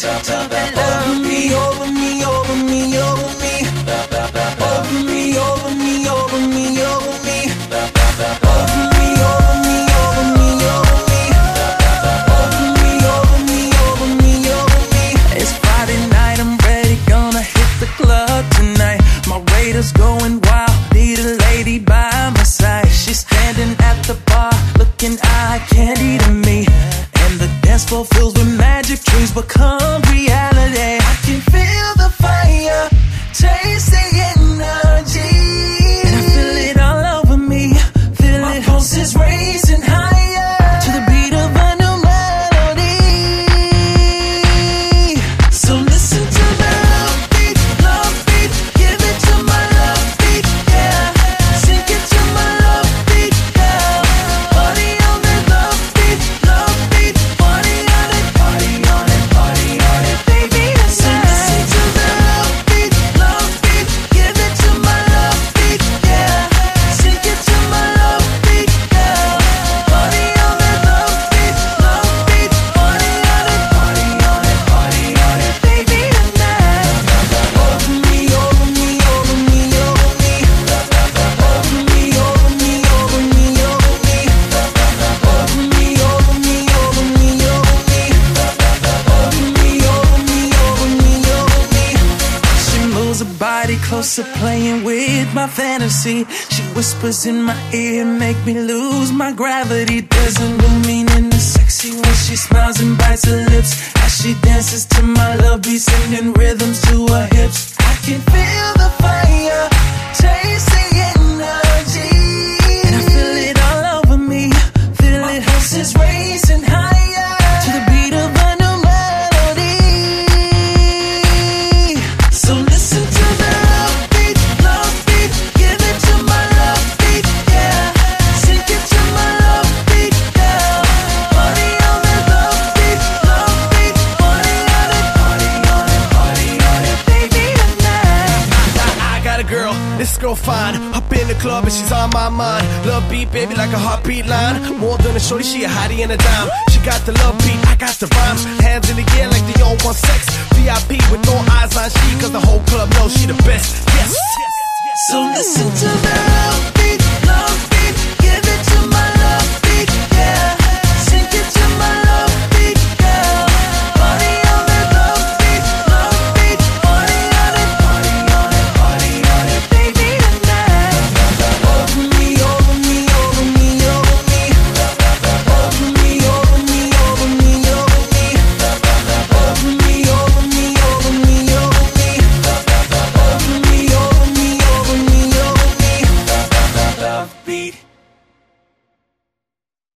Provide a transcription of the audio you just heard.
Over me, over me, over me, over me. Over me, over me, over me, over me. Over me, over me, over me, over me. Over me, over me, over me, over me. It's Friday night, I'm ready, gonna hit the club tonight. My waiter's going wild, need a lady by my side. She's standing at the bar, looking eye candy to me. And the dance floor fills with magic, dreams become reality. I can feel the fire, taste the energy, and I feel it all over me. Feel my pulse is racing higher to the beat of a new melody. So listen to the love beat, give it to my love beat, yeah. Sing it to my love beat, yeah. Party on that love beat, party on it, party on it, party on it, baby. So listen to the love beat, give it to my love beat, yeah. Sing it to my love beat, yeah. Party on that love beat, party on it, party on it, party on it, baby tonight. Over me, over me, over me, over me. Over me, over me, over me, over me. Over me, over me, over me, over me. Over me, over me, over me, over me. She moves her body closer, playing with my fantasy. She whispers in my ear, make me lose my gravity. There's a new meaning to sexy when she smiles and bites her lips. As she dances to my love beat, sending rhythms to her hips. I can feel the fire, taste the energy, and I feel it all over me. Feel it, pulse is racing higher to the beat of a new melody. So listen to the love beat, give it to my love beat, yeah. Sing it to my love beat, yeah. Party on that love beat, party on it, party on it, party on it, baby tonight. I got a girl, this girl fine. Up in the club and she's on my mind. Love beat, baby, like a heartbeat line. More than a shorty, she a hottie and a dime. She got the love beat, I got the rhymes. Hands in the air like they all want sex. VIP with no eyes on she, cause the whole club knows she the best. Yes, yes, yes. So listen to the love beat,